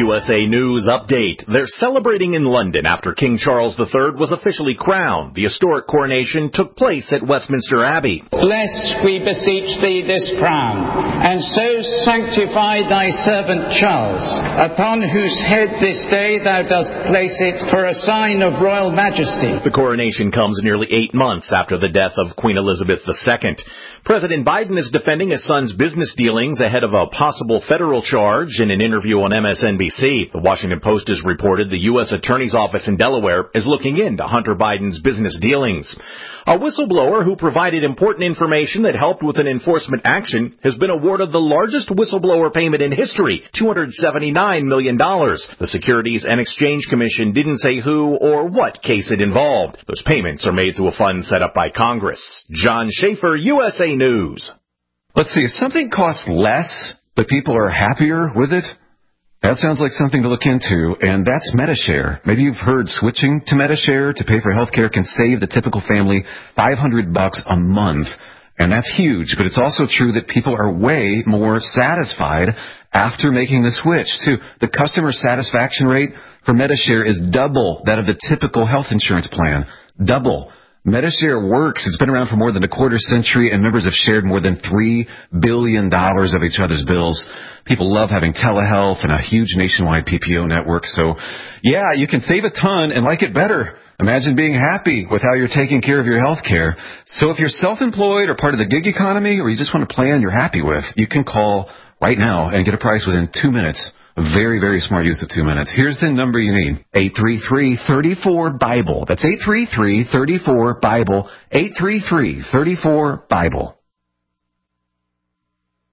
USA News Update. They're celebrating in London after King Charles III was officially crowned. The historic coronation took place at Westminster Abbey. Bless, we beseech thee, this crown, and so sanctify thy servant Charles, upon whose head this day thou dost place it for a sign of royal majesty. The coronation comes nearly 8 months after the death of Queen Elizabeth II. President Biden is defending his son's business dealings ahead of a possible federal charge. In an interview on MSNBC, the Washington Post has reported the U.S. Attorney's Office in Delaware is looking into Hunter Biden's business dealings. A whistleblower who provided important information that helped with an enforcement action has been awarded the largest whistleblower payment in history, $279 million. The Securities and Exchange Commission didn't say who or what case it involved. Those payments are made through a fund set up by Congress. John Schaefer, USA News. Let's see, if something costs less, but people are happier with it, that sounds like something to look into, and that's Medi-Share. Maybe you've heard switching to Medi-Share to pay for health care can save the typical family $500 a month, and that's huge, but it's also true that people are way more satisfied after making the switch, too. The customer satisfaction rate for Medi-Share is double that of the typical health insurance plan. Double. Medi-Share works. It's been around for more than a quarter century, and members have shared more than $3 billion of each other's bills. People love having telehealth and a huge nationwide PPO network. So, yeah, you can save a ton and like it better. Imagine being happy with how you're taking care of your health care. So if you're self-employed or part of the gig economy, or you just want a plan you're happy with, you can call right now and get a price within 2 minutes. A very, very smart use of 2 minutes. Here's the number you need. 833-34-BIBLE. That's 833-34-BIBLE. 833-34-BIBLE.